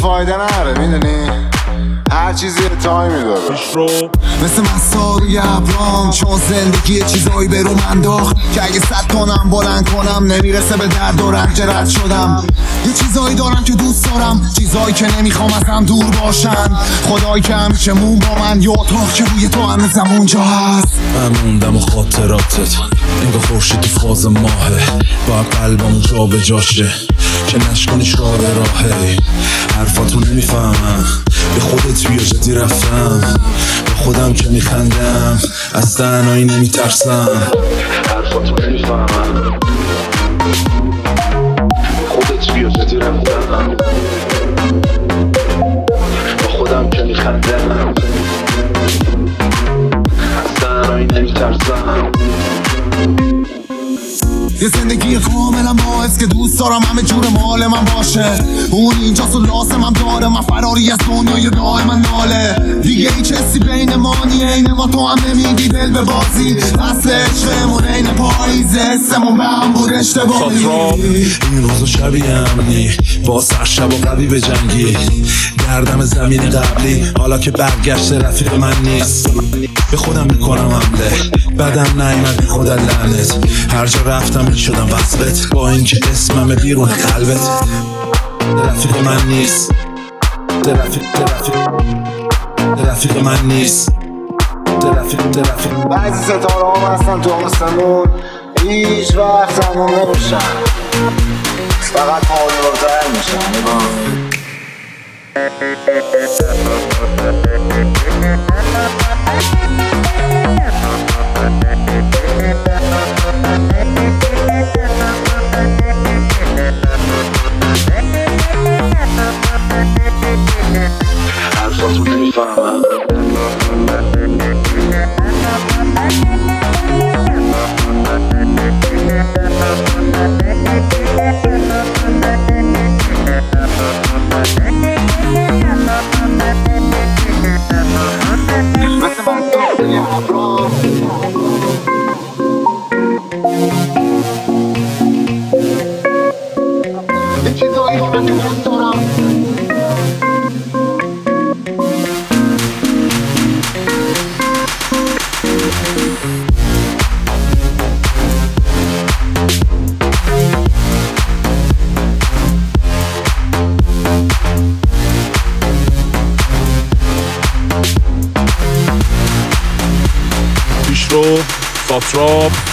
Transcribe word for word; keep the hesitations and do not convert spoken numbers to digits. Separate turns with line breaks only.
فایده نره میدونی، هر چیزی تایمی داره.
مثل مسا روی ابرام، چون زندگی یه چیزایی به رو من داخت که اگه صد کنم بلند کنم نمیرسه به درد و رنج. رد شدم یه چیزایی دارم که دوست دارم، چیزایی که نمیخوام ازم دور باشن. خدایی که همیشه مون با من، یا اتاق که روی تو هنوزم اونجا هست.
من موندم و خاطراتت انگاه خورشید تو فاز ماهه، باید قلبم جا به جاشه که نشکنیش راه راهه. حرفاتو نمیفهمم، به خودت بیا جدی رفتم، به خودم که میخندم از تنهایی نمیترسم. حرفاتو نمیفهمم، به خودت بیا جدی رفتم، به خودم که میخندم از تنهایی نمیترسم.
یه زندگی کاملا باعث که دوست دارم همه جور مال من باشه. اون اینجاست و لازم هم داره، من فراری از دنیای راه من ناله. دیگه هیچ حسی بین ما نیه، ما تو هم نمیدی دل به بازی. اصل عشقمون این پاییزه، حسمون به هم بود اشتباهی.
این روز و شبیه امنی با سر شب و قوی به جنگی، دردم زمین قبلی حالا که برگشت رفیق من نیست. به خودم میکنم حمله، بدم نیمد بی خودت لعنت. هر جا رفتم می شدم وصلت، با اینکه اسمم بیرون قلبت. رفیق من نیست، رفیق رفیق رفیق من نیست، رفیق رفیق.
بعضی ستاره هم هستن تو آسمون هیچ وقت تموم نمیشن، فقط پایدارتر میشن.
حرفاتو نمیفهمم،
یه چیزایی که دوست دارم.
پیشرو ساتراپ